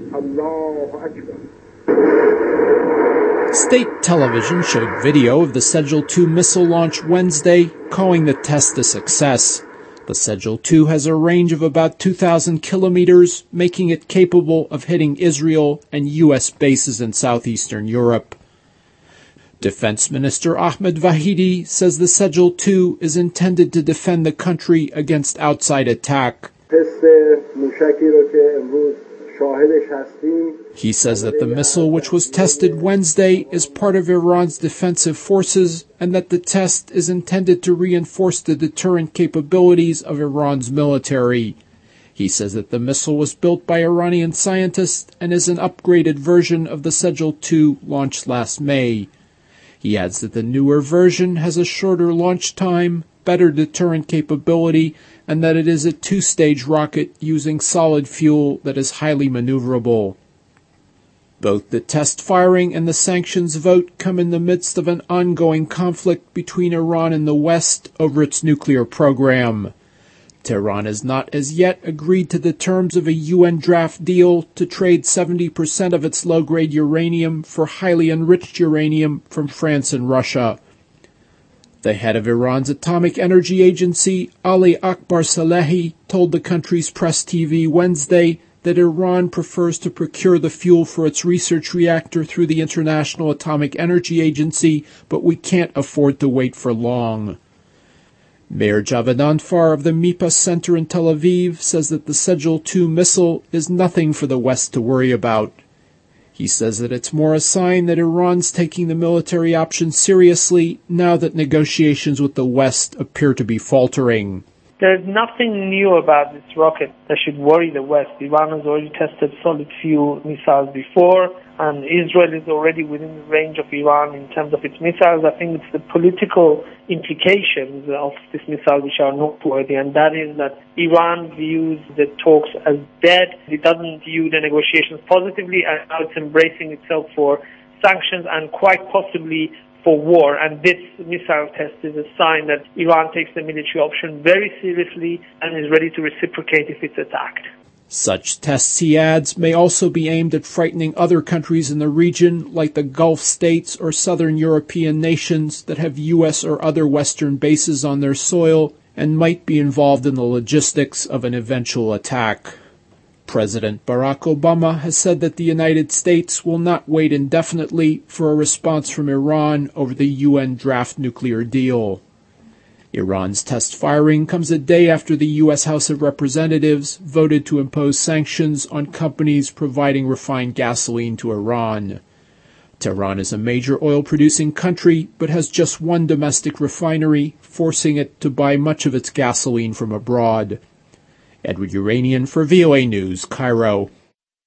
State television showed video of the Sejal-2 missile launch Wednesday, calling the test a success. The Sejal-2 has a range of about 2,000 kilometers, making it capable of hitting Israel and U.S. bases in southeastern Europe. Defense Minister Ahmed Vahidi says the Sejal-2 is intended to defend the country against outside attack. He says that the missile, which was tested Wednesday, is part of Iran's defensive forces and that the test is intended to reinforce the deterrent capabilities of Iran's military. He says that the missile was built by Iranian scientists and is an upgraded version of the Sejal-2 launched last May. He adds that the newer version has a shorter launch time, better deterrent capability, and that it is a two-stage rocket using solid fuel that is highly maneuverable. Both the test firing and the sanctions vote come in the midst of an ongoing conflict between Iran and the West over its nuclear program. Tehran has not as yet agreed to the terms of a UN draft deal to trade 70% of its low-grade uranium for highly enriched uranium from France and Russia. The head of Iran's Atomic Energy Agency, Ali Akbar Salehi, told the country's press TV Wednesday that Iran prefers to procure the fuel for its research reactor through the International Atomic Energy Agency, but we can't afford to wait for long. Mayor Javed Anfar of the MIPA Center in Tel Aviv says that the Sejal-2 missile is nothing for the West to worry about. He says that it's more a sign that Iran's taking the military option seriously now that negotiations with the West appear to be faltering. There's nothing new about this rocket that should worry the West. Iran has already tested solid fuel missiles before, and Israel is already within the range of Iran in terms of its missiles. I think it's the political implications of this missile which are noteworthy, and that is that Iran views the talks as dead. It doesn't view the negotiations positively, and now it's embracing itself for sanctions and quite possibly for war. And this missile test is a sign that Iran takes the military option very seriously and is ready to reciprocate if it's attacked. Such tests, he adds, may also be aimed at frightening other countries in the region, like the Gulf states or southern European nations that have U.S. or other Western bases on their soil and might be involved in the logistics of an eventual attack. President Barack Obama has said that the United States will not wait indefinitely for a response from Iran over the UN draft nuclear deal. Iran's test firing comes a day after the U.S. House of Representatives voted to impose sanctions on companies providing refined gasoline to Iran. Tehran is a major oil-producing country, but has just one domestic refinery, forcing it to buy much of its gasoline from abroad. Edward Uranian for VOA News, Cairo.